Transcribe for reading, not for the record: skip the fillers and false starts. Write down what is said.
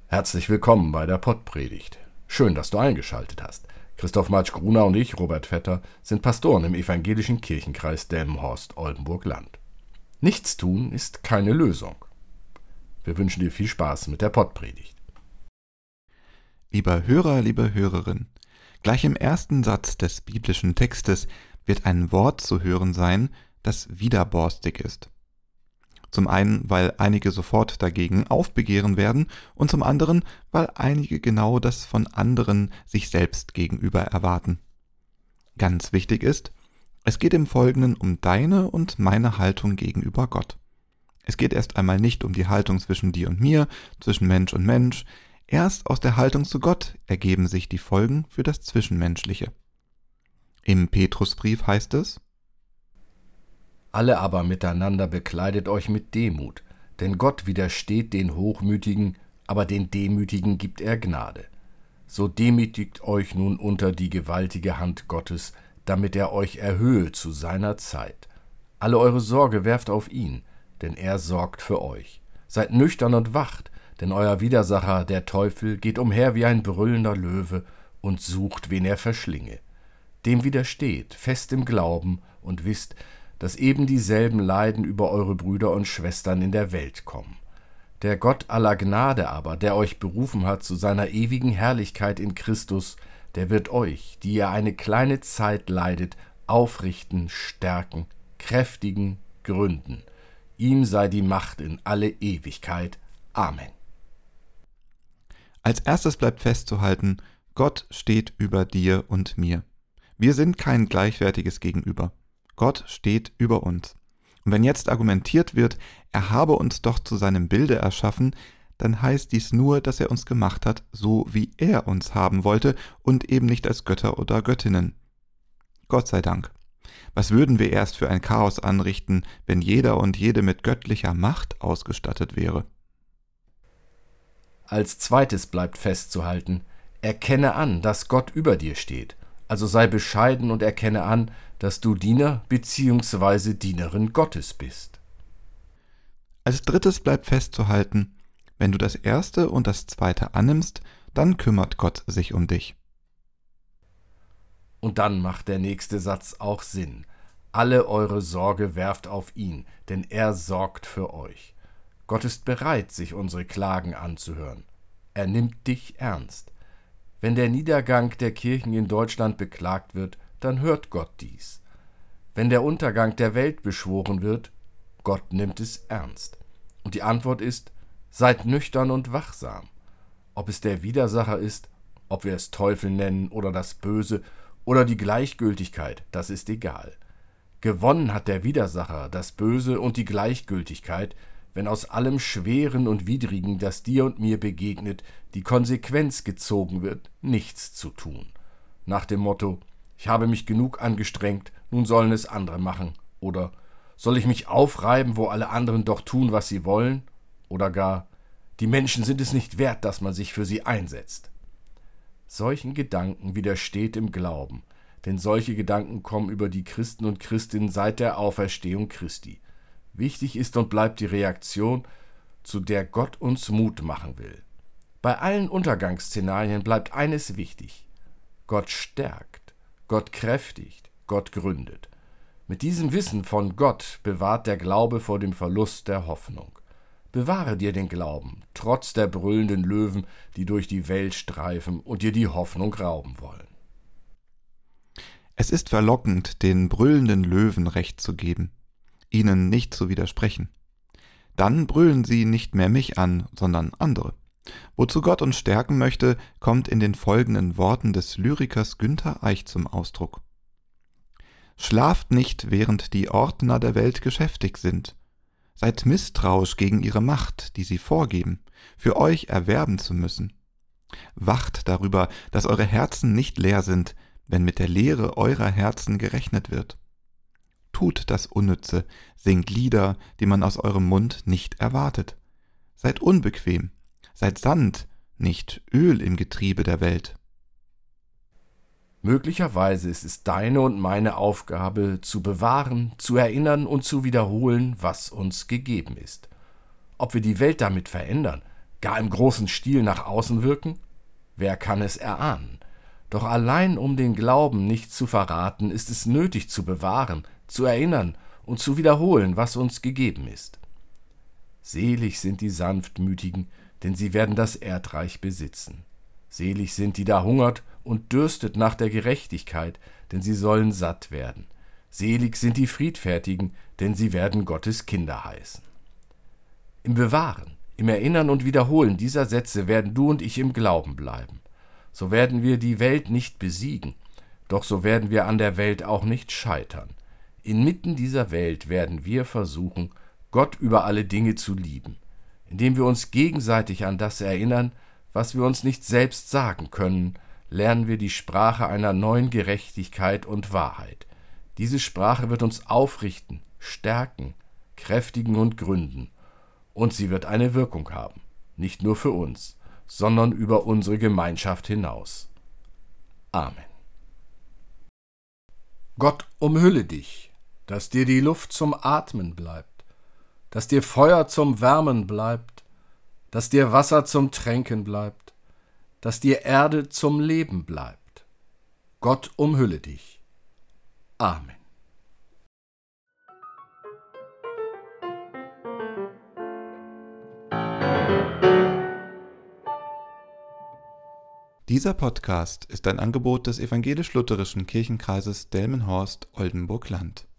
Herzlich willkommen bei der Pottpredigt. Schön, dass du eingeschaltet hast. Christoph Matsch-Gruner und ich, Robert Vetter, sind Pastoren im evangelischen Kirchenkreis Delmenhorst-Oldenburg-Land. Nichts tun ist keine Lösung. Wir wünschen dir viel Spaß mit der Pottpredigt. Lieber Hörer, liebe Hörerin, gleich im ersten Satz des biblischen Textes wird ein Wort zu hören sein, das widerborstig ist. Zum einen, weil einige sofort dagegen aufbegehren werden und zum anderen, weil einige genau das von anderen sich selbst gegenüber erwarten. Ganz wichtig ist, es geht im Folgenden um deine und meine Haltung gegenüber Gott. Es geht erst einmal nicht um die Haltung zwischen dir und mir, zwischen Mensch und Mensch. Erst aus der Haltung zu Gott ergeben sich die Folgen für das Zwischenmenschliche. Im Petrusbrief heißt es: Alle aber miteinander bekleidet euch mit Demut, denn Gott widersteht den Hochmütigen, aber den Demütigen gibt er Gnade. So demütigt euch nun unter die gewaltige Hand Gottes, damit er euch erhöhe zu seiner Zeit. Alle eure Sorge werft auf ihn, denn er sorgt für euch. Seid nüchtern und wacht, denn euer Widersacher, der Teufel, geht umher wie ein brüllender Löwe und sucht, wen er verschlinge. Dem widersteht, fest im Glauben, und wisst, dass eben dieselben Leiden über eure Brüder und Schwestern in der Welt kommen. Der Gott aller Gnade aber, der euch berufen hat zu seiner ewigen Herrlichkeit in Christus, der wird euch, die ihr eine kleine Zeit leidet, aufrichten, stärken, kräftigen, gründen. Ihm sei die Macht in alle Ewigkeit. Amen. Als erstes bleibt festzuhalten, Gott steht über dir und mir. Wir sind kein gleichwertiges Gegenüber. Gott steht über uns. Und wenn jetzt argumentiert wird, er habe uns doch zu seinem Bilde erschaffen, dann heißt dies nur, dass er uns gemacht hat, so wie er uns haben wollte und eben nicht als Götter oder Göttinnen. Gott sei Dank. Was würden wir erst für ein Chaos anrichten, wenn jeder und jede mit göttlicher Macht ausgestattet wäre? Als zweites bleibt festzuhalten, erkenne an, dass Gott über dir steht. Also sei bescheiden und erkenne an, dass du Diener bzw. Dienerin Gottes bist. Als drittes bleibt festzuhalten, wenn du das erste und das zweite annimmst, dann kümmert Gott sich um dich. Und dann macht der nächste Satz auch Sinn. Alle eure Sorge werft auf ihn, denn er sorgt für euch. Gott ist bereit, sich unsere Klagen anzuhören. Er nimmt dich ernst. Wenn der Niedergang der Kirchen in Deutschland beklagt wird, dann hört Gott dies. Wenn der Untergang der Welt beschworen wird, Gott nimmt es ernst. Und die Antwort ist: Seid nüchtern und wachsam. Ob es der Widersacher ist, ob wir es Teufel nennen oder das Böse oder die Gleichgültigkeit, das ist egal. Gewonnen hat der Widersacher, das Böse und die Gleichgültigkeit, wenn aus allem Schweren und Widrigen, das dir und mir begegnet, die Konsequenz gezogen wird, nichts zu tun. Nach dem Motto: Ich habe mich genug angestrengt, nun sollen es andere machen. Oder: Soll ich mich aufreiben, wo alle anderen doch tun, was sie wollen? Oder gar: Die Menschen sind es nicht wert, dass man sich für sie einsetzt. Solchen Gedanken widersteht im Glauben, denn solche Gedanken kommen über die Christen und Christinnen seit der Auferstehung Christi. Wichtig ist und bleibt die Reaktion, zu der Gott uns Mut machen will. Bei allen Untergangsszenarien bleibt eines wichtig: Gott stärkt, Gott kräftigt, Gott gründet. Mit diesem Wissen von Gott bewahrt der Glaube vor dem Verlust der Hoffnung. Bewahre dir den Glauben, trotz der brüllenden Löwen, die durch die Welt streifen und dir die Hoffnung rauben wollen. Es ist verlockend, den brüllenden Löwen Recht zu geben, ihnen nicht zu widersprechen. Dann brüllen sie nicht mehr mich an, sondern andere. Wozu Gott uns stärken möchte, kommt in den folgenden Worten des Lyrikers Günther Eich zum Ausdruck. Schlaft nicht, während die Ordner der Welt geschäftig sind. Seid misstrauisch gegen ihre Macht, die sie vorgeben, für euch erwerben zu müssen. Wacht darüber, dass eure Herzen nicht leer sind, wenn mit der Leere eurer Herzen gerechnet wird. Tut das Unnütze, singt Lieder, die man aus eurem Mund nicht erwartet. Seid unbequem, seid Sand, nicht Öl im Getriebe der Welt. Möglicherweise ist es deine und meine Aufgabe, zu bewahren, zu erinnern und zu wiederholen, was uns gegeben ist. Ob wir die Welt damit verändern, gar im großen Stil nach außen wirken? Wer kann es erahnen? Doch allein um den Glauben nicht zu verraten, ist es nötig zu bewahren, zu erinnern und zu wiederholen, was uns gegeben ist. Selig sind die Sanftmütigen, denn sie werden das Erdreich besitzen. Selig sind die da hungert und dürstet nach der Gerechtigkeit, denn sie sollen satt werden. Selig sind die Friedfertigen, denn sie werden Gottes Kinder heißen. Im Bewahren, im Erinnern und Wiederholen dieser Sätze werden du und ich im Glauben bleiben. So werden wir die Welt nicht besiegen, doch so werden wir an der Welt auch nicht scheitern. Inmitten dieser Welt werden wir versuchen, Gott über alle Dinge zu lieben, indem wir uns gegenseitig an das erinnern, was wir uns nicht selbst sagen können, lernen wir die Sprache einer neuen Gerechtigkeit und Wahrheit. Diese Sprache wird uns aufrichten, stärken, kräftigen und gründen. Und sie wird eine Wirkung haben, nicht nur für uns, sondern über unsere Gemeinschaft hinaus. Amen. Gott umhülle dich, dass dir die Luft zum Atmen bleibt, dass dir Feuer zum Wärmen bleibt, dass dir Wasser zum Tränken bleibt, dass dir Erde zum Leben bleibt. Gott umhülle dich. Amen. Dieser Podcast ist ein Angebot des Evangelisch-Lutherischen Kirchenkreises Delmenhorst-Oldenburg-Land.